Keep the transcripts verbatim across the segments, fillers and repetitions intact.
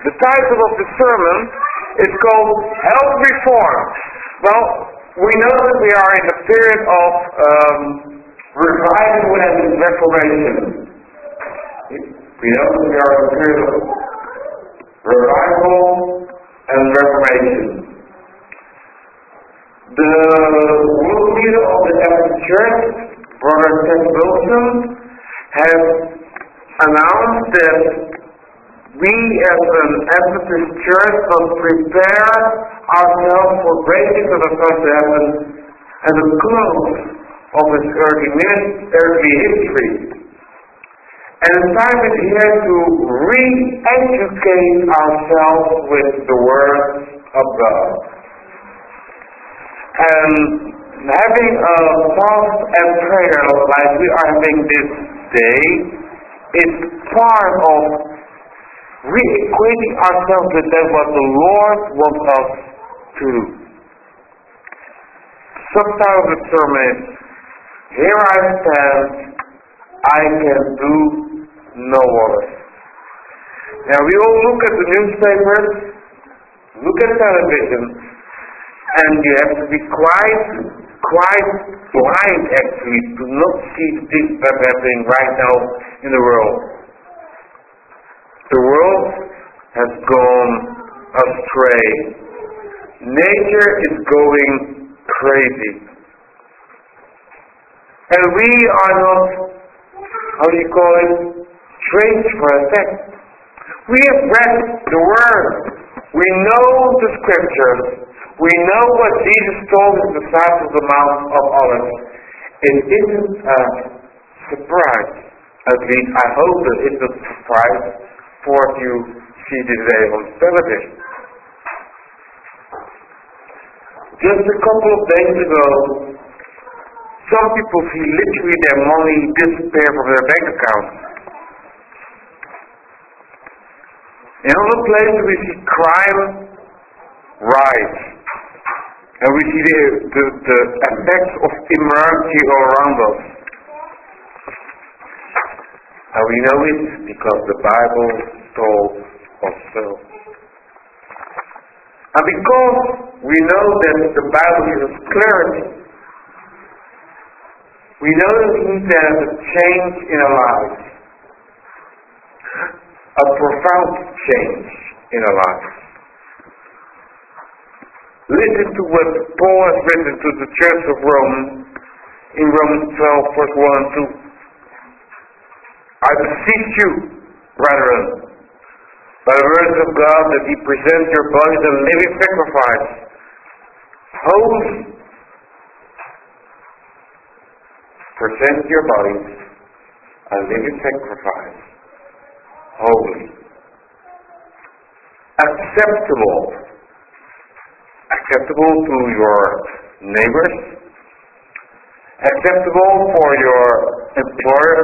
The title of the sermon is called Health Reform. Well, we know that we are in a period of um, revival and reformation. We know that we are in a period of revival and reformation. The world leader of the Catholic Church, Brother Ted Wilson, has announced that we as an Adventist church must prepare ourselves for breaking to the first heaven at the close of his earthly, earthly history. And the time is here to re-educate ourselves with the Word of God. And having a fast and prayer like we are having this day is part of re-equating ourselves with that what the Lord wants us to do. Subtitle of the sermon is, Here I Stand, I Can Do No Other. Now we all look at the newspapers, look at television, and you have to be quite, quite blind actually to not see the things that are happening right now in the world. The world has gone astray. Nature is going crazy. And we are not, how do you call it, trained for attack. We have read the Word. We know the Scriptures. We know what Jesus told his disciples on the Mount of Olives. It isn't a surprise. At least I hope that it's not a surprise for what you see today on television. Just a couple of days ago, some people see literally their money disappear from their bank accounts. In other places we see crime rise. And we see the, the, the effects of immorality all around us. And we know it because the Bible told us so. And because we know that the Bible gives us clarity, we know that we need to have a change in our lives. A profound change in our lives. Listen to what Paul has written to the Church of Rome in Romans twelve, verse one and two. I beseech you, brethren, by the words of God, that ye present your bodies a living sacrifice, holy. Present your bodies a living sacrifice, holy, acceptable. Acceptable to your neighbors, acceptable for your employer,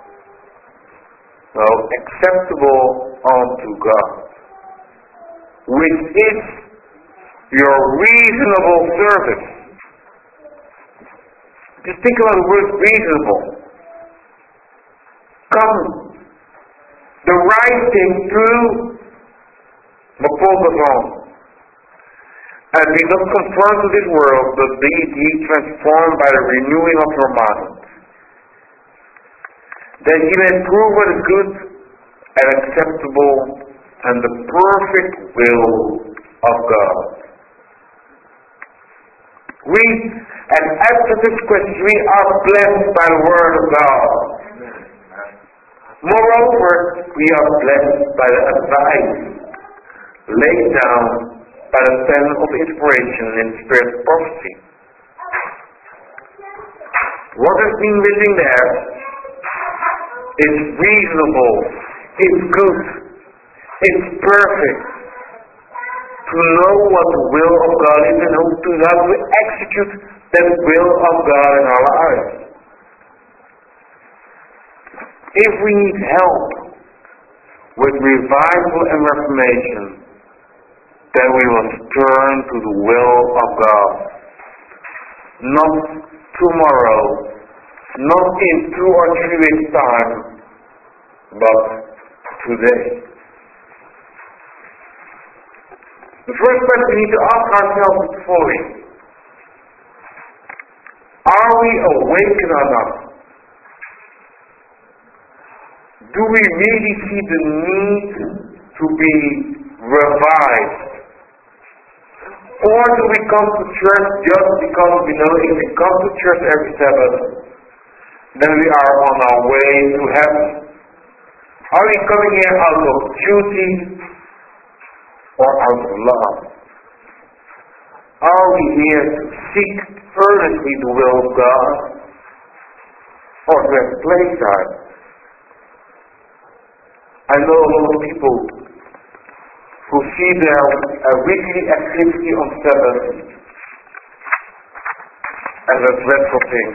well, acceptable unto God, which is your reasonable service. Just think about the word reasonable. Come, the right thing to do, but focus on. And be not conformed to this world, but be ye transformed by the renewing of your mind, that ye may prove what is good and acceptable and the perfect will of God. We, and after this question, we are blessed by the Word of God. Moreover, we are blessed by the advice laid down by the pen of inspiration in the spirit of prophecy. What has been written there is reasonable, it's good, it's perfect. To know what the will of God is and to how to execute that will of God in our lives. If we need help with revival and reformation, then we must turn to the will of God. Not tomorrow, not in two or three weeks' time, but today. The first question we need to ask ourselves is the following. Are we awakened enough? Do we really see the need to be revived? Or do we come to church just because we know if we come to church every Sabbath, then we are on our way to heaven? Are we coming here out of duty or out of love? Are we here to seek earnestly the will of God or to have playtime? I know a lot of people who see their uh, weekly activity on Sabbath as a dreadful thing.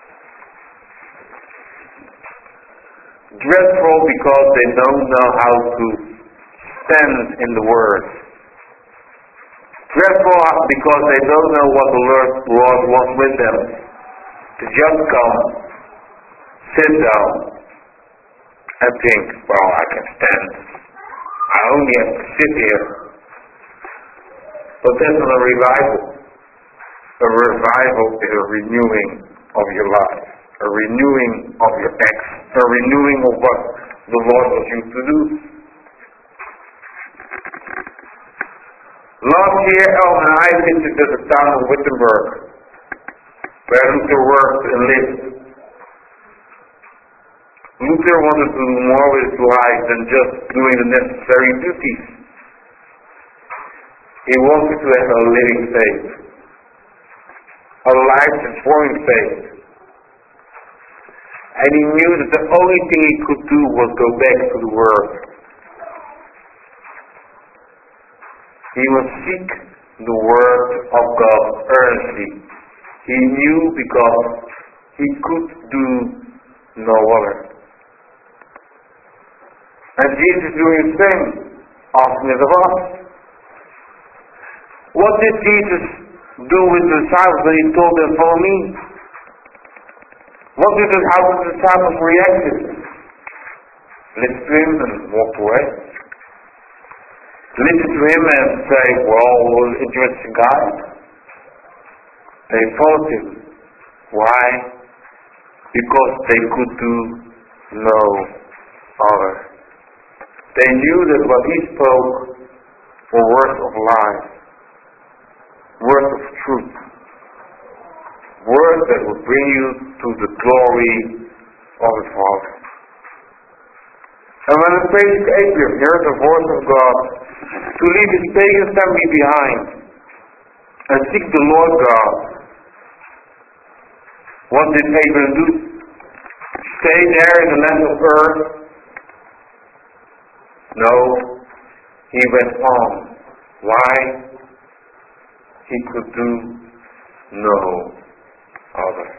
Dreadful because they don't know how to stand in the Word. Dreadful because they don't know what the Lord, Lord wants with them. To just come, sit down, and think, well, I can stand. I only have to sit here. But that's not a revival. A revival is a renewing of your life. A renewing of your acts. A renewing of what the Lord wants you to do. Last year, El and I visited the town of Wittenberg, where Luther worked and lived. Luther wanted to do more with his life than just doing the necessary duties. He wanted to have a living faith, a life-transforming faith. And he knew that the only thing he could do was go back to the Word. He must seek the Word of God earnestly. He knew because he could do no other. And Jesus is doing the same, asking it of us. What did Jesus do with the disciples when he told them, follow me? What did the, how did the disciples react? Listen to him and walk away. Listen to him and say, well, interesting guy. They followed him. Why? Because they could do no other. They knew that what he spoke were words of life, words of truth, words that would bring you to the glory of the Father. And when the priest Abraham heard the voice of God to leave his pagan family behind and seek the Lord God, what did Abraham do? Stay there in the land of Ur? No, he went on. Why? He could do no other.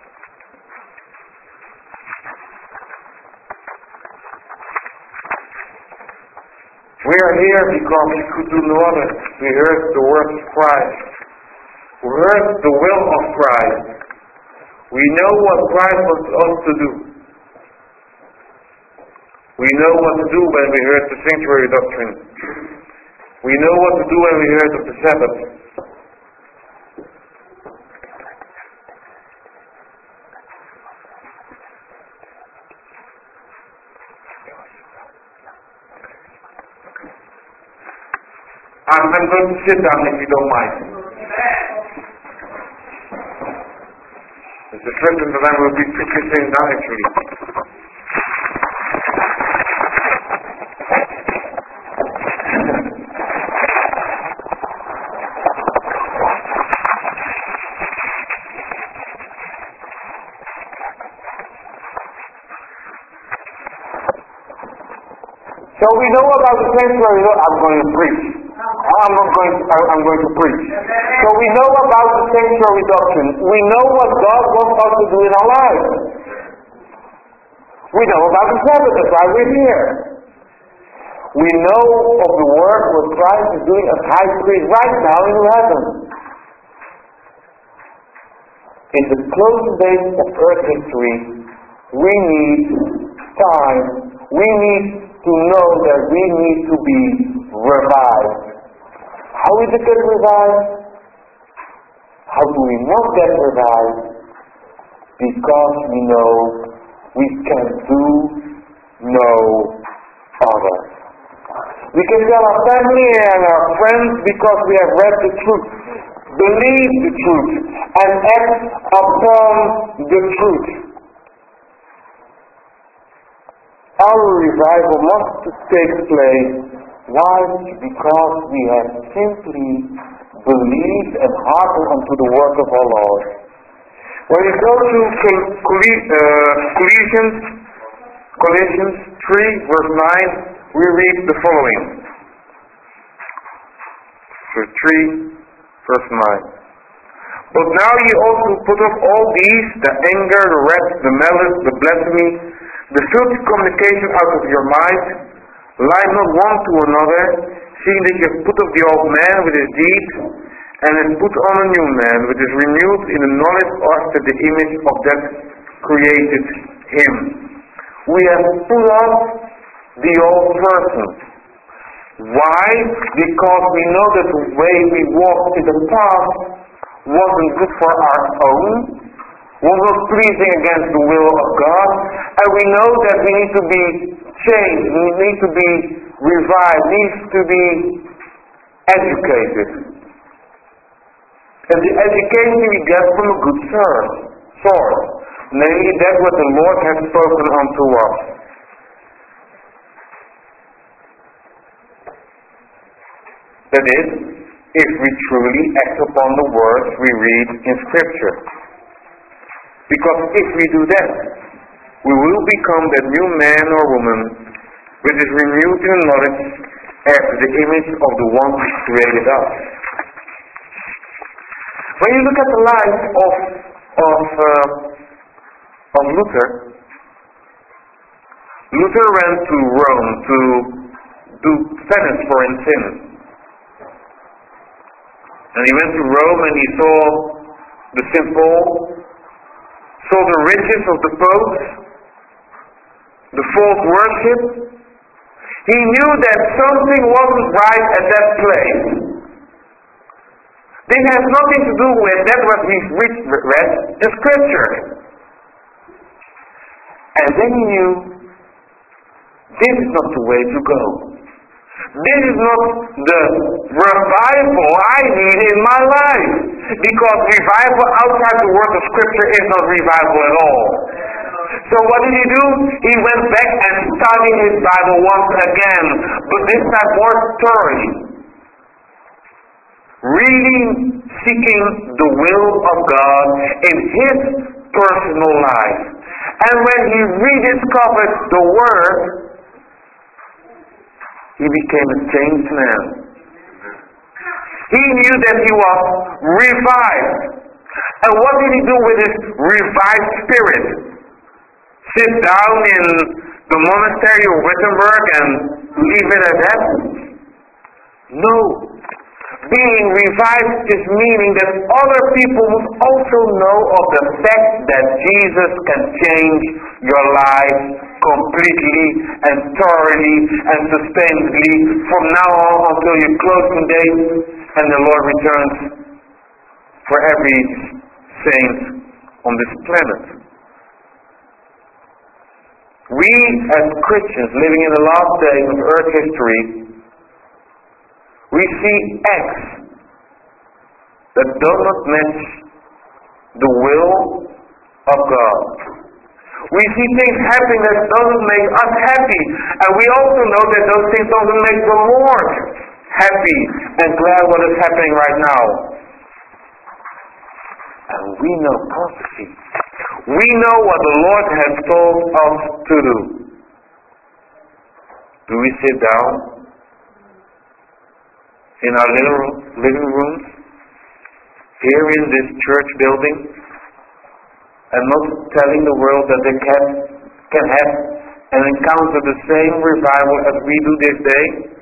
We are here because we could do no other. We heard the word of Christ. We heard the will of Christ. We know what Christ wants us to do. We know what to do when we heard the sanctuary doctrine. We know what to do when we heard of the Sabbath. I'm, I'm going to sit down if you don't mind. It's the first time that I will be sitting down actually. So we know about the sanctuary. I'm going to preach. I'm not going. To, I'm going to preach. So we know about the sanctuary doctrine. We know what God wants us to do in our lives. We know about the Sabbath. That's why we're here. We know of the work what Christ is doing as high priest right now in heaven. In the closing days of earth history, we need time. We need to know that we need to be revived. How is it get revived? How do we not get revived? Because we know we can do no other. We can tell our family and our friends because we have read the truth, believe the truth, and act upon the truth. Our revival must take place. Why? Because we have simply believed and hearkened unto the word of our Lord. When you go to Colossians, Colossians three, verse nine, we read the following. So three, verse nine. But now ye also put off all these, the anger, the wrath, the malice, the blasphemy, the filthy communication out of your mind. Lie not one to another, seeing that you have put off the old man with his deeds, and have put on a new man, which is renewed in the knowledge after the image of that created him. We have put off the old person. Why? Because we know that the way we walked in the past wasn't good for our own, was not pleasing against the will of God, and we know that we need to be changed, we need to be revived, needs to be educated. And the education we get from a good source, namely that what the Lord has spoken unto us. That is, if we truly act upon the words we read in Scripture. Because if we do that, we will become that new man or woman which is renewed in knowledge after the image of the one who created us. When you look at the life of of uh, of Luther, Luther went to Rome to do penance for his sin. And he went to Rome and he saw the simple, saw the riches of the popes, the false worship. He knew that something wasn't right at that place. This has nothing to do with that what we've read in Scripture. And then he knew this is not the way to go. This is not the revival I need in my life. Because revival outside the word of Scripture is not revival at all. So what did he do? He went back and studied his Bible once again. But this time more thoroughly. Reading, seeking the will of God in his personal life. And when he rediscovered the Word, he became a changed man. He knew that he was revived. And what did he do with his revived spirit? Sit down in the monastery of Wittenberg and leave it at that? No. Being revived is meaning that other people must also know of the fact that Jesus can change your life completely and thoroughly and sustainably from now on until your closing date and the Lord returns for every saint on this planet. We as Christians living in the last days of earth history, we see acts that do not match the will of God. We see things happening that doesn't make us happy. And we also know that those things doesn't make the Lord happy and glad what is happening right now. And we know prophecy. We know what the Lord has told us to do. Do we sit down in our little living rooms here in this church building and not telling the world that they can, can have and encounter the same revival as we do this day?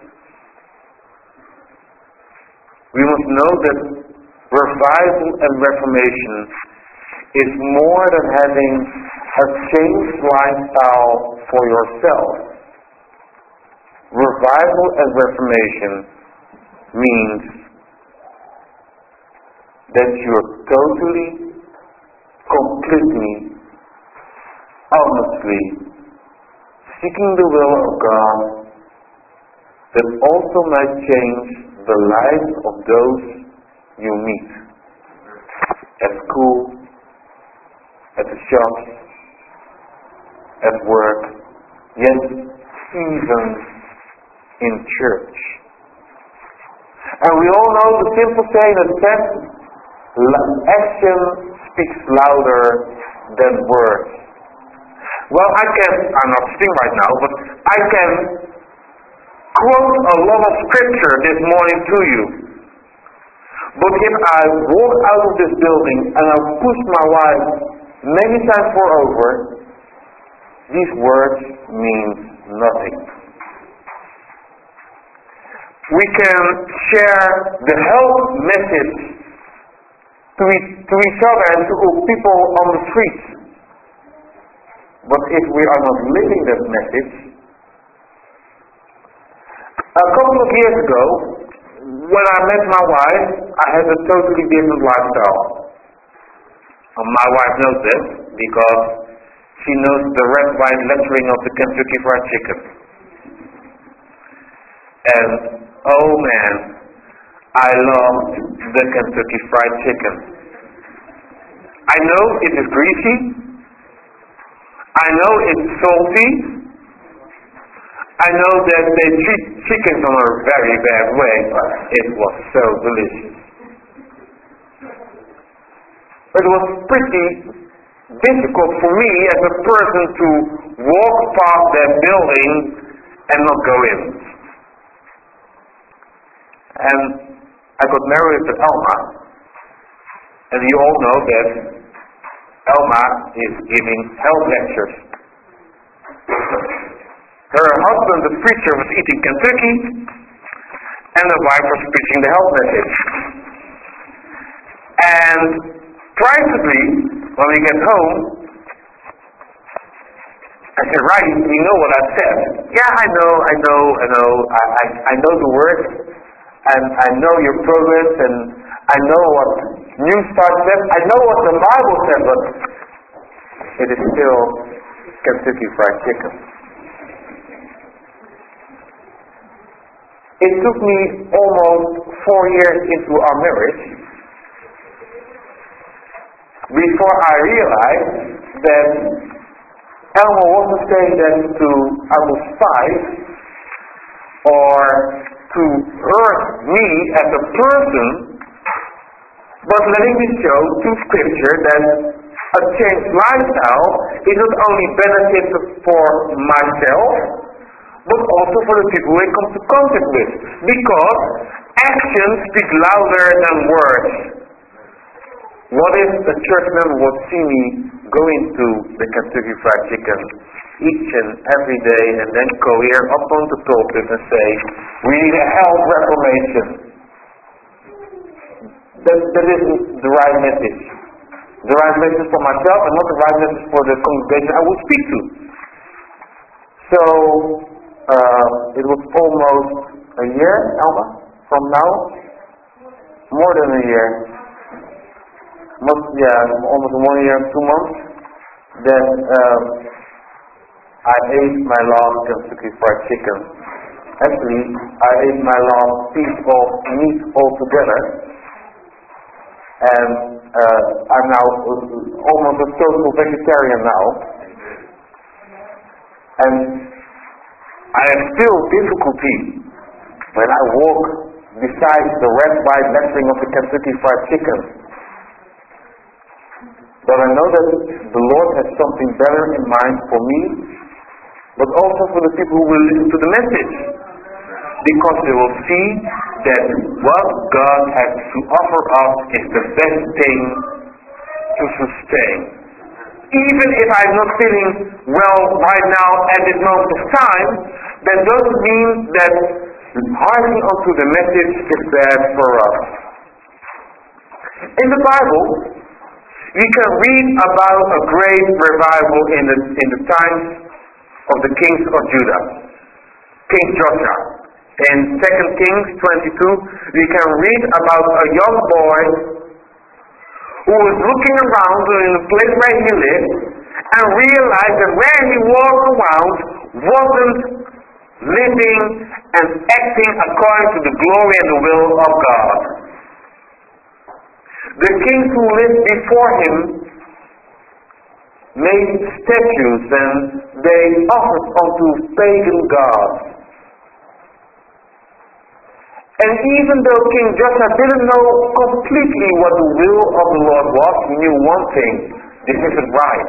We must know that revival and reformation is more than having a changed lifestyle for yourself. Revival and reformation means that you're totally, completely, honestly seeking the will of God that also might change the lives of those you meet at school, at the shops, at work, yes, even in church. And we all know the simple saying that says, action speaks louder than words. Well, I can, I'm not sitting right now, but I can quote a lot of scripture this morning to you. But if I walk out of this building and I push my wife many times moreover, these words mean nothing. We can share the health message to each, to each other and to people on the streets. But if we are not living that message, a couple of years ago, when I met my wife, I had a totally different lifestyle. And my wife knows this because she knows the red, white lettering of the Kentucky Fried Chicken. And oh man, I loved the Kentucky Fried Chicken. I know it is greasy. I know it's salty. I know that they treat chickens in a very bad way, but it was so delicious. It was pretty difficult for me as a person to walk past that building and not go in. And I got married to Elma, and you all know that Elma is giving health lectures. Her husband, the preacher, was eating Kentucky, and the wife was preaching the health message. And privately, when we get home, I said, right, you know what I said. Yeah, I know, I know, I know, I, I, I know the words, and I know your progress, and I know what New Start says, I know what the Bible says, but it is still Kentucky Fried Chicken. It took me almost four years into our marriage before I realized that Elma wasn't saying that to out of spite or to hurt me as a person, but letting me show through scripture that a changed lifestyle is not only beneficial for myself, but also for the people we come to contact with. Because actions speak louder than words. What if a church member would see me going to the Kentucky Fried Chicken each and every day and then go here up on the pulpit and say, we need a health reformation. That, that isn't the right message. The right message for myself and not the right message for the congregation I will speak to. So, uh, it was almost a year, Alma, from now? More than a year. Most, yeah, almost one year and two months. That um, I ate my last Kentucky Fried Chicken. Actually, I ate my last piece of meat altogether. And uh, I'm now almost a total vegetarian now. And I have still difficulty when I walk beside the red, white lettering of the Kentucky Fried Chicken. But I know that the Lord has something better in mind for me, but also for the people who will listen to the message. Because they will see that what God has to offer us is the best thing to sustain. Even if I'm not feeling well right now at this moment of time, that doesn't mean that hearkening onto the message is bad for us. In the Bible, we can read about a great revival in the in the times of the kings of Judah, King Joshua. In Second Kings twenty-two, we can read about a young boy who was looking around in the place where he lived and realized that where he walked around wasn't living and acting according to the glory and the will of God. The kings who lived before him made statues and they offered unto pagan gods. And even though King Joshua didn't know completely what the will of the Lord was, he knew one thing: this isn't right.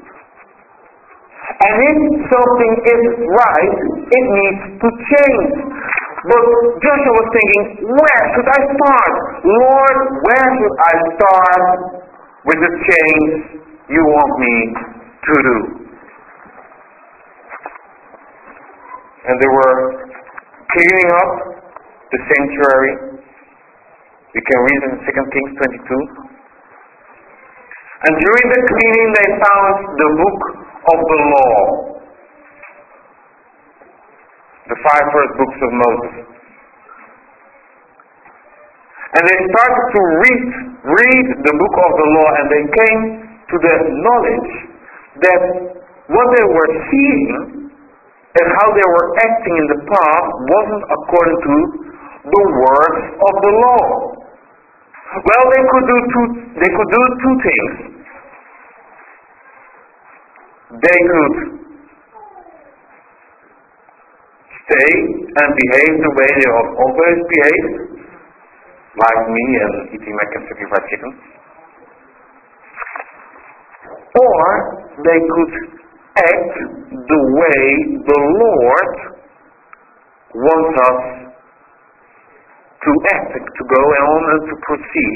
And if something isn't right, it needs to change. But Joshua was thinking, where should I start? Lord, where should I start with the change you want me to do? And they were cleaning up the sanctuary. We can read in Second Kings twenty-two. And during the cleaning they found the book of the law. The five first books of Moses. And they started to read, read the book of the law, and they came to the knowledge that what they were seeing and how they were acting in the past wasn't according to the words of the law. Well, they could do two, they could do two things. They could stay and behave the way they have always behaved, like me and eating my Kentucky Fried Chicken. Or they could act the way the Lord wants us to act, to go on and to proceed.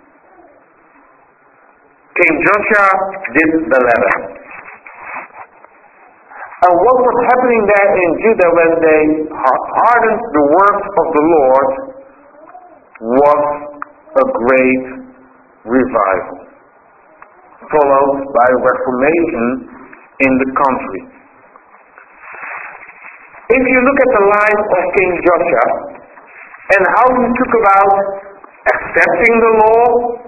King Joshua did the latter. And what was happening there in Judah when they hardened the words of the Lord was a great revival, followed by a reformation in the country. If you look at the life of King Joshua and how he took about accepting the law,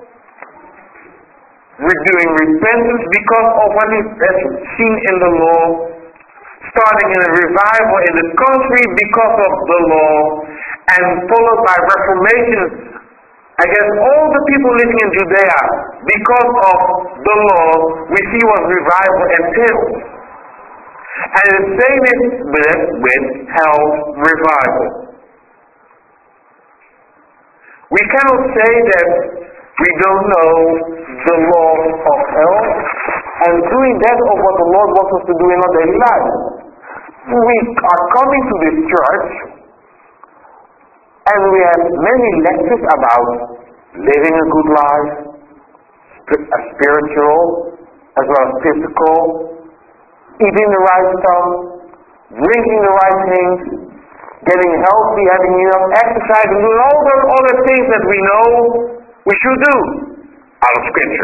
doing repentance because of what he had seen in the law, starting in a revival in the country because of the law, and followed by reformation against all the people living in Judea because of the law, we see what revival entails. And the same is with, with health revival. We cannot say that we don't know the law of health and doing that of what the Lord wants us to do in our daily life. We are coming to this church and we have many lectures about living a good life, spiritual as well as physical, eating the right stuff, drinking the right things, getting healthy, having enough exercise, and doing all those other things that we know we should do out of Scripture.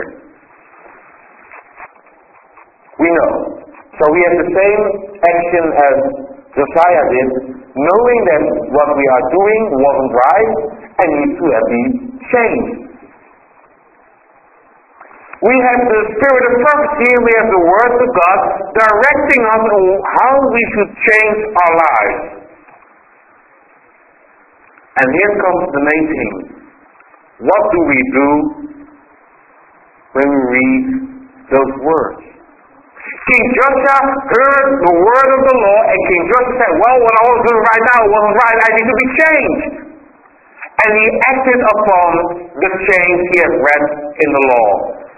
We know. So we have the same action as Josiah did, knowing that what we are doing wasn't right and needs to be changed. We have the spirit of prophecy and we have the words of God directing us on how we should change our lives. And here comes the main thing. What do we do when we read those words? King Joshua heard the word of the law, and King Joshua said, well, what I was doing right now wasn't right, I need to be changed. And he acted upon the change he had read in the law.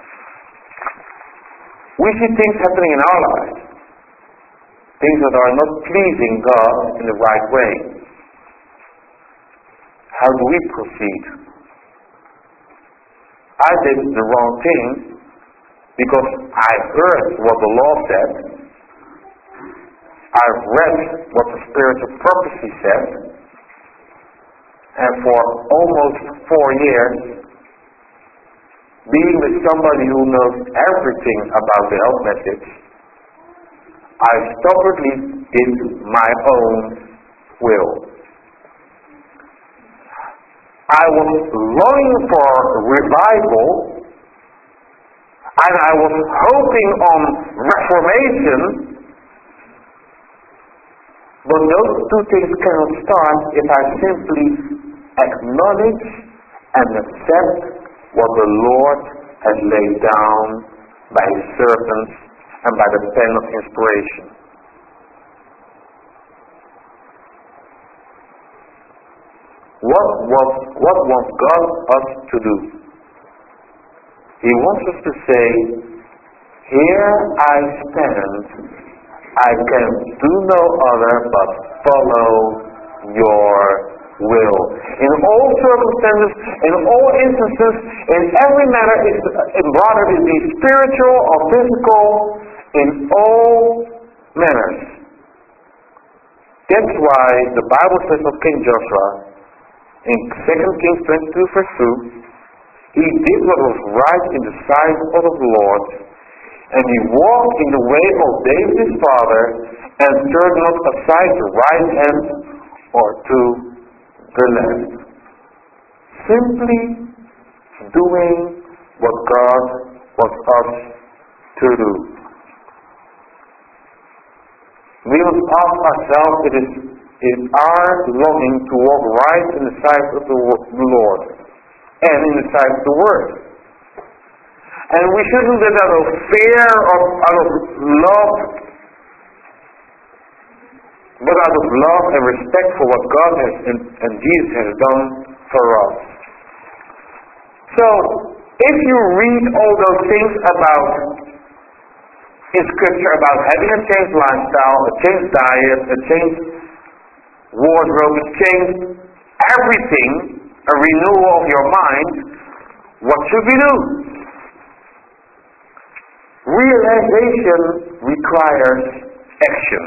We see things happening in our lives, things that are not pleasing God in the right way. How do we proceed? I did the wrong thing because I heard what the law said. I've read what the spiritual prophecy said. And for almost four years, being with somebody who knows everything about the health message, I stubbornly did my own will. I was longing for revival, and I was hoping on reformation, but those two things cannot start if I simply acknowledge and accept what the Lord has laid down by His servants and by the pen of inspiration. What was, what wants God us to do? He wants us to say, here I stand, I can do no other but follow your will. In all circumstances, in all instances, in every matter, whether it be spiritual or physical, in all manners. That's why the Bible says of King Joshua, in Second Kings twenty-two verse two, he did what was right in the sight of the Lord, and he walked in the way of David his father, and turned not aside to right hand or to the left. Simply doing what God wants us to do. We must ask ourselves, it is, it is our longing to walk right in the sight of the Lord and in the sight of the Word. And we shouldn't do that out of fear or out of love, but out of love and respect for what God has and, and Jesus has done for us. So, if you read all those things about in Scripture about having a changed lifestyle, a changed diet, a changed wardrobe, a changed everything, a renewal of your mind, what should we do? Realization requires action.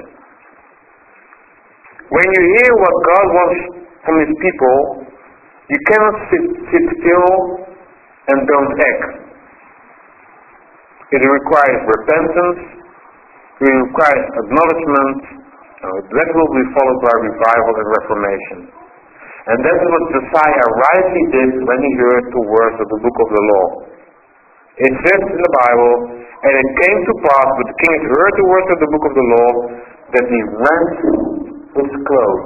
When you hear what God wants from His people, you cannot sit, sit still and don't act. It requires repentance, it requires acknowledgement, and that will be followed by revival and reformation. And that is what Josiah rightly did when he heard the words of the book of the law. It says in the Bible, and it came to pass when the king had heard the words of the book of the law, that he rent his clothes.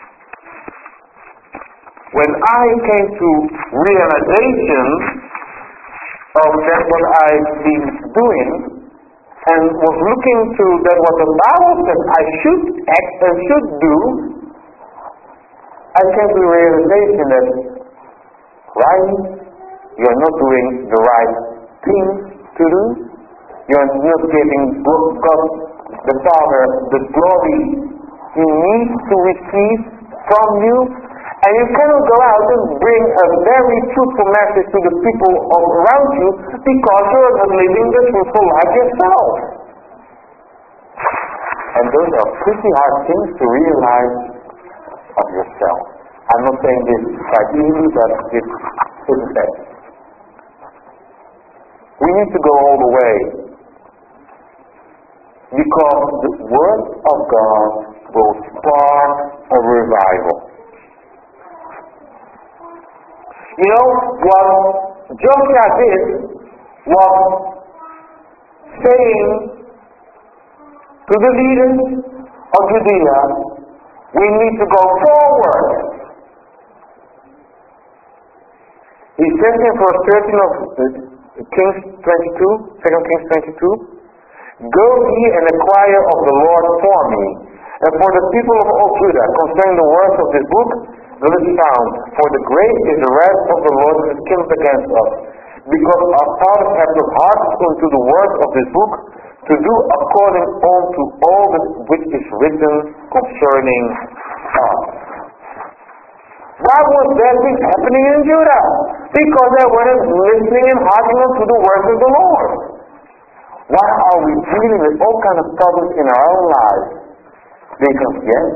When I came to realization of that what I've been doing, and was looking to that what the Bible says I should act and should do, I came to the realization that, right, you are not doing the right thing to do. You are not giving God the Father the glory He needs to receive from you. And you cannot go out and bring a very truthful message to the people around you because you are not living the truthful life yourself. And those are pretty hard things to realize of yourself. I'm not saying this quite easily, but it's a fact. We need to go all the way because the Word of God will spark a revival. You know, what Joshua did was saying to the leaders of Judea, we need to go forward. He says in verse thirteen of Kings twenty-two, Second Kings twenty-two, go ye and inquire of the Lord for me, and for the people of all Judah, concerning the words of this book, that is found, for the great is the wrath of the Lord that is kindled against us, because our fathers have not hearkened unto the words of this book, to do according unto all that which is written concerning us. Why was that thing happening in Judah? Because they weren't listening and hearkening to the words of the Lord. Why are we dealing with all kinds of problems in our own lives? Because yes,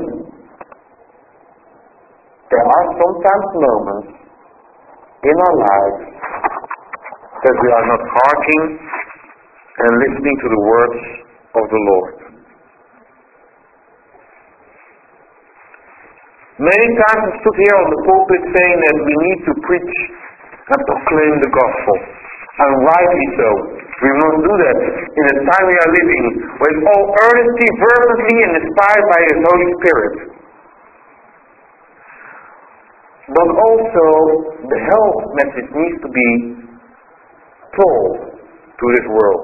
there are sometimes moments in our lives that we are not hearkening and listening to the words of the Lord. Many times I stood here on the pulpit saying that we need to preach and proclaim the gospel, and rightly so. We must do that in the time we are living, with all earnestly, fervently, and inspired by His Holy Spirit. But also, the health message needs to be told to this world.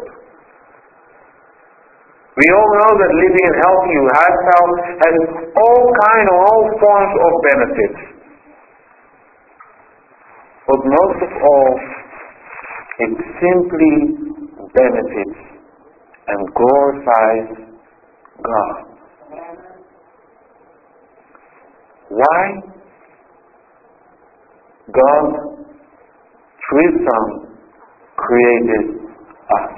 We all know that living a healthy lifestyle has all kinds or all forms of benefits. But most of all, it simply benefits and glorifies God. Why? God, through His Son, created us.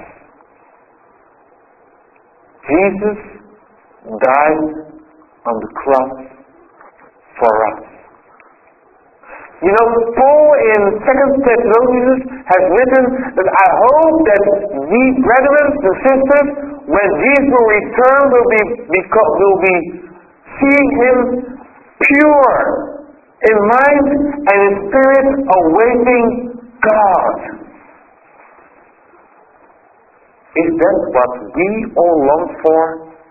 Jesus died on the cross for us. You know, Paul in Second Thessalonians has written that I hope that we brethren and sisters, when Jesus will return, will be, will be seeing Him pure in mind and in spirit, awaiting God. Is that what we all long for?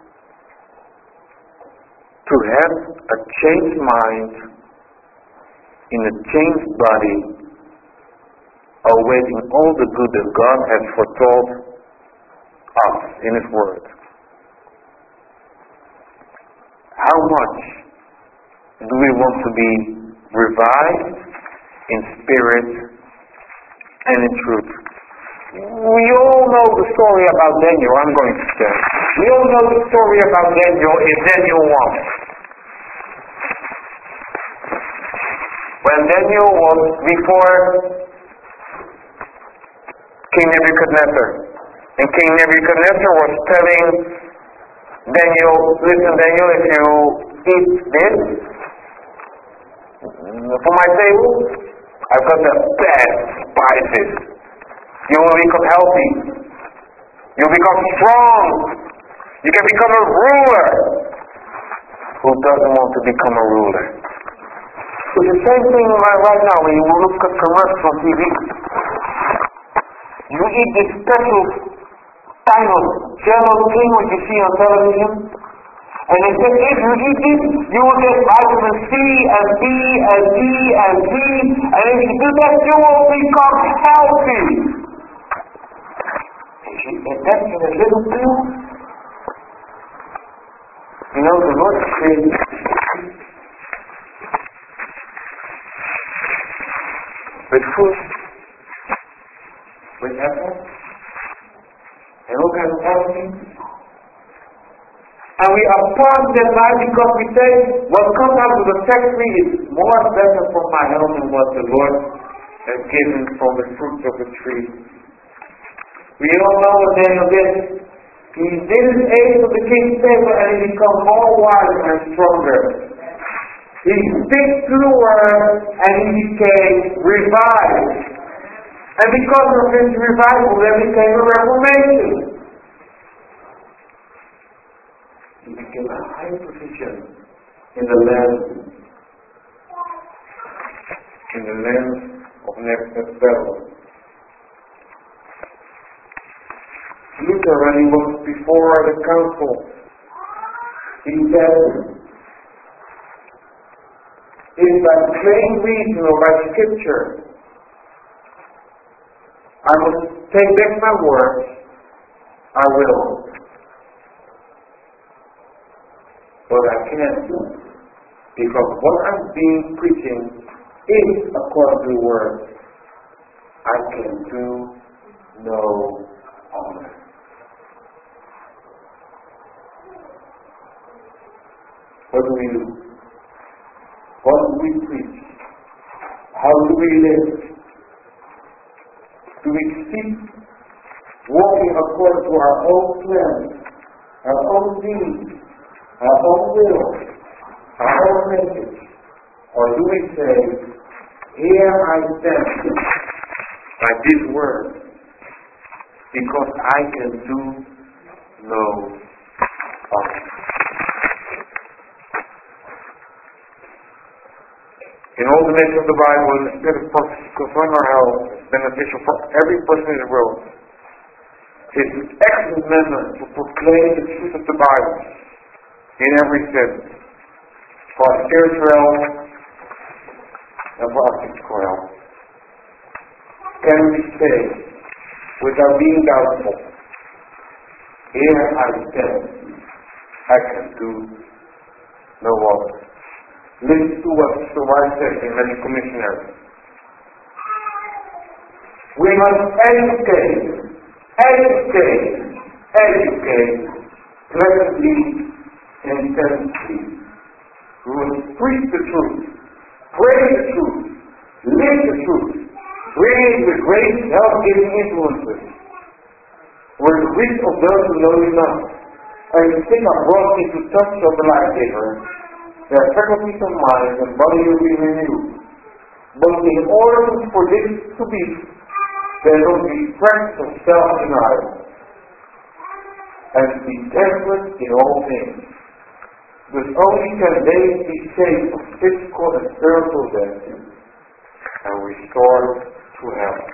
To have a changed mind in a changed body, awaiting all the good that God has foretold us in His Word. How much do we want to be revived in spirit and in truth? We all know the story about Daniel. I'm going to say. We all know the story about Daniel in Daniel one. When Daniel was before King Nebuchadnezzar. And King Nebuchadnezzar was telling Daniel, listen Daniel, if you eat this for my table, I've got the best spices. You will become healthy. You'll become strong. You can become a ruler. Who doesn't want to become a ruler? It's the same thing right now when you look at commercials on T V. You eat this special kind of jello thing what you see on television. And they said if you eat this, you will get vitamin C and B and D and C. And if you do that, you will become healthy. And that's in a little pill. You know, the Lord created with food, with apples, and all kinds of other things. And we are part of that life because we say, what comes out of the factory is more better for my health than what the Lord has given from the fruits of the tree. We all know what Daniel did. He didn't ate of the king's table and he became more wise and stronger. He stick to the word and he became revived. And because of his revival, there became a reformation. He became a high position in the land, in the land of Nebuchadnezzar. Luther, when he was before the council, he said, if by plain reason or by scripture I must take back my words, I will. But I can't, because what I'm being preaching is according to the word. I can do no honor. What do we do? What do we preach? How do we live? Do we keep walking according to our own plans, our own needs, our own will, our own message? Or do we say, here I stand by this word, because I can do no honor? In all the nations of the Bible, the spirit of prophecy concerning our health is beneficial for every person in the world. his excellent manner to proclaim the truth of the Bible in every sense, for our spiritual health and for our physical health. Can we say, without being doubtful, here I stand, I can do no other. Listen to what Mister White said in many commissionaries. We must educate, educate, educate, pleasantly and intensely. We must preach the truth, pray the truth, live the truth, bring it with great health-giving influences. We're the reach of those who know you not, and you think are brought into touch of the life-giver. Their faculties of mind and body will be renewed. But in order for this to be, there will be strength of self-denial, and to be temperate in all things. Because only can they be saved from physical and spiritual death and restored to health.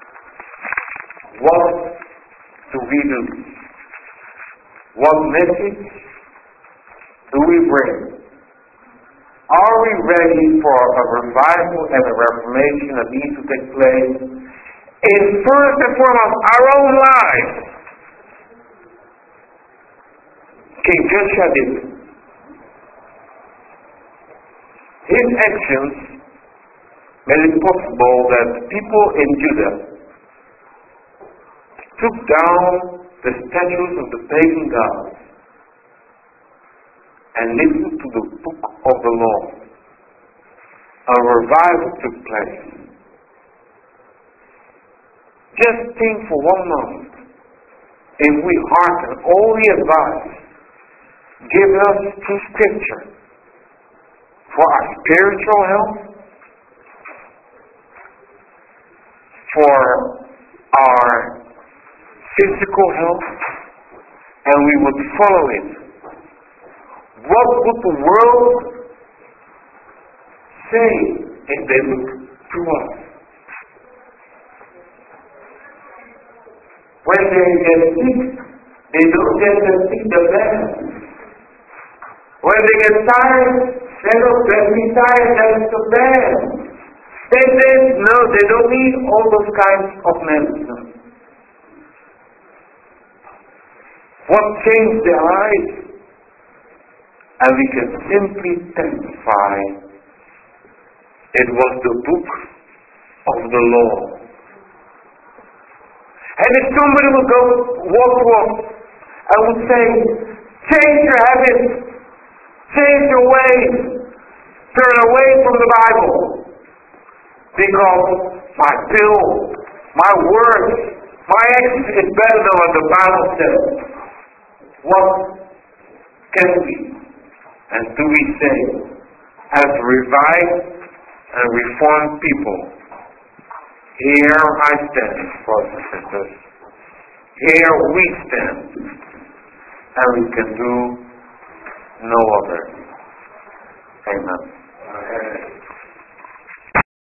What do we do? What message do we bring? Are we ready for a revival and a reformation that needs to take place in first and foremost our own lives? King Joshua did. His actions made it possible that people in Judah took down the statues of the pagan gods and listened to the book of the law. A revival took place. Just think for one moment, if we hearken all the advice given us through Scripture for our spiritual health, for our physical health, and we would follow it, what would the world say if they look to us? When they get sick, they don't get to sick the best. When they get tired, they don't get me tired, that's the best. They say, no, they don't need all those kinds of medicine. What changed their lives? And we can simply testify it was the book of the law. And if somebody would go walk to us and would say, change your habits, change your ways, turn away from the Bible, because my pill, my words, my action is better than what the Bible says. What can we and do we say as revived and reformed people? Here I stand, brothers and sisters. Here we stand, and we can do no other. Amen. Amen.